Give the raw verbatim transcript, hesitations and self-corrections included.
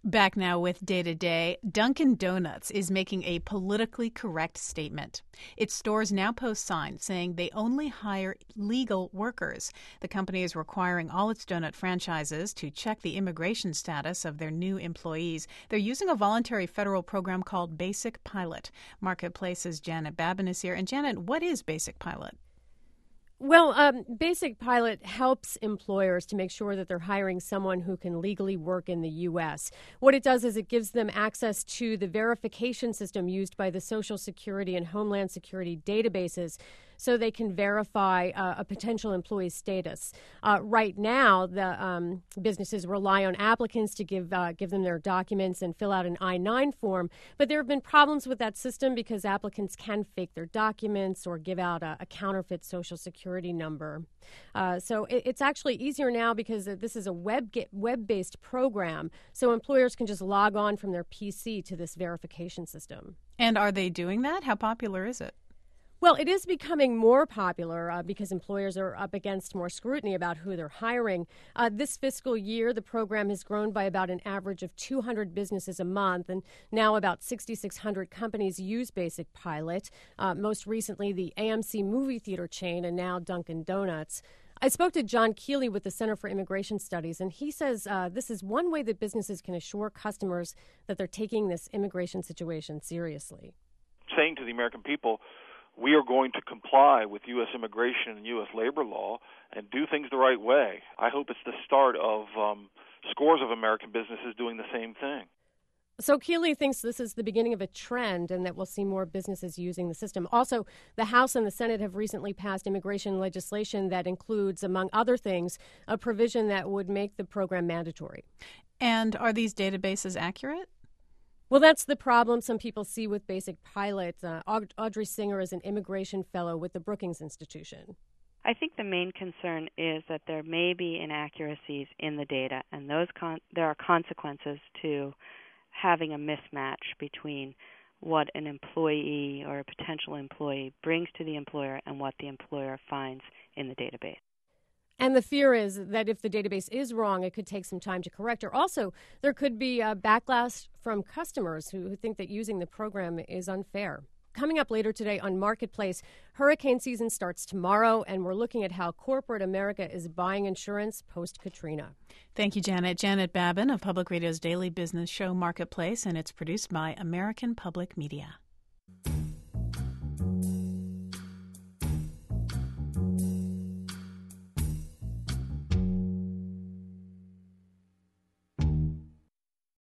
Back now with Day to Day. Dunkin' Donuts is making a politically correct statement. Its stores now post signs saying they only hire legal workers. The company is requiring all its donut franchises to check the immigration status of their new employees. They're using a voluntary federal program called Basic Pilot. Marketplace's Janet Babin is here. And Janet, what is Basic Pilot? Well, um, Basic Pilot helps employers to make sure that they're hiring someone who can legally work in the U S. What it does is it gives them access to the verification system used by the Social Security and Homeland Security databases so they can verify uh, a potential employee's status. Uh, right now, the um, businesses rely on applicants to give uh, give them their documents and fill out an I nine form, but there have been problems with that system because applicants can fake their documents or give out a, a counterfeit Social Security number. Uh, so it, it's actually easier now because this is a web get, web-based program, so employers can just log on from their P C to this verification system. And are they doing that? How popular is it? Well, it is becoming more popular uh, because employers are up against more scrutiny about who they're hiring. Uh, this fiscal year, the program has grown by about an average of two hundred businesses a month, and now about six thousand six hundred companies use Basic Pilot. Uh, most recently, the A M C movie theater chain, and now Dunkin' Donuts. I spoke to John Keeley with the Center for Immigration Studies, and he says uh, this is one way that businesses can assure customers that they're taking this immigration situation seriously. Saying to the American people, we are going to comply with U S immigration and U S labor law and do things the right way. I hope it's the start of um, scores of American businesses doing the same thing. So Keeley thinks this is the beginning of a trend and that we'll see more businesses using the system. Also, the House and the Senate have recently passed immigration legislation that includes, among other things, a provision that would make the program mandatory. And are these databases accurate? Well, that's the problem some people see with Basic Pilot. Uh, Audrey Singer is an immigration fellow with the Brookings Institution. I think the main concern is that there may be inaccuracies in the data, and those con- there are consequences to having a mismatch between what an employee or a potential employee brings to the employer and what the employer finds in the database. And the fear is that if the database is wrong, it could take some time to correct. Or also, there could be a backlash from customers who, who think that using the program is unfair. Coming up later today on Marketplace, hurricane season starts tomorrow, and we're looking at how corporate America is buying insurance post-Katrina. Thank you, Janet. Janet Babin of Public Radio's daily business show Marketplace, and it's produced by American Public Media.